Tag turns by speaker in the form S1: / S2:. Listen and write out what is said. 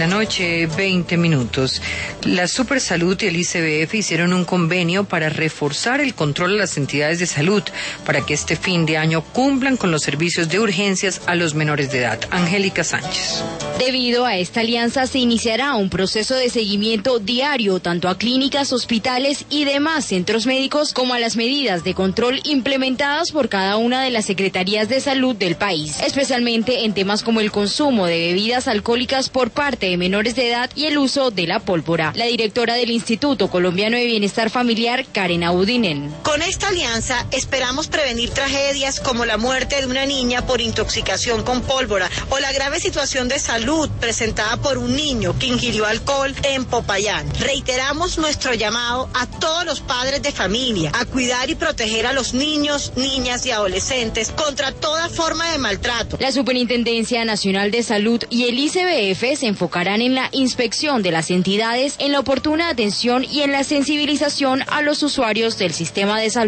S1: noche, 20 minutos. La Supersalud y el ICBF hicieron un convenio para reforzar el control a las entidades de salud para que este fin de año cumplan con los servicios de urgencias a los menores de edad. Angélica Sánchez.
S2: Debido a esta alianza se iniciará un proceso de seguimiento diario tanto a clínicas, hospitales y demás centros médicos como a las medidas de control implementadas por cada una de las secretarías de salud del país, especialmente en temas como el consumo de bebidas alcohólicas por parte de menores de edad y el uso de la pólvora. La directora del Instituto Colombiano de Bienestar Familiar, Karen Abudinen.
S3: Con esta alianza esperamos prevenir tragedias como la muerte de una niña por intoxicación con pólvora o la grave situación de salud presentada por un niño que ingirió alcohol en Popayán. Reiteramos nuestro llamado a todos los padres de familia a cuidar y proteger a los niños, niñas y adolescentes contra toda forma de maltrato.
S2: La Superintendencia Nacional de Salud y el ICBF se enfocarán en la inspección de las entidades, en la oportuna atención y en la sensibilización a los usuarios del sistema de salud.